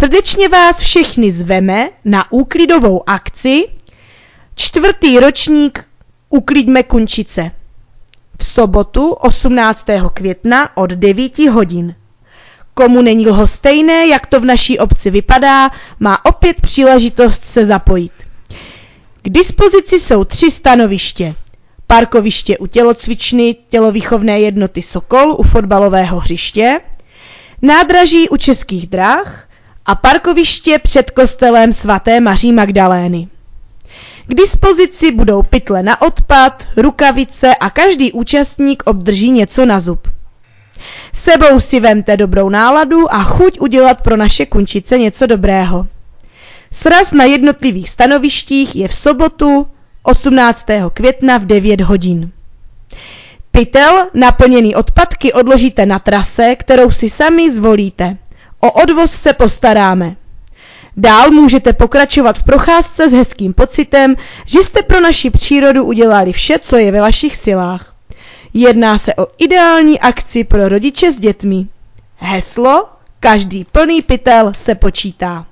Srdečně vás všechny zveme na úklidovou akci 4. ročník Uklidme Kunčice. V sobotu 18. května od 9 hodin. Komu není lhostejné, jak to v naší obci vypadá, má opět příležitost se zapojit. K dispozici jsou 3 stanoviště. Parkoviště u tělocvičny tělovýchovné jednoty Sokol u fotbalového hřiště, nádraží u Českých drah a parkoviště před kostelem svaté Maří Magdalény. K dispozici budou pytle na odpad, rukavice a každý účastník obdrží něco na zub. Sebou si vemte dobrou náladu a chuť udělat pro naše Kunčice něco dobrého. Sraz na jednotlivých stanovištích je v sobotu 18. května v 9 hodin. Pytel naplněný odpadky odložíte na trase, kterou si sami zvolíte. O odvoz se postaráme. Dál můžete pokračovat v procházce s hezkým pocitem, že jste pro naši přírodu udělali vše, co je ve vašich silách. Jedná se o ideální akci pro rodiče s dětmi. Heslo: každý plný pytel se počítá.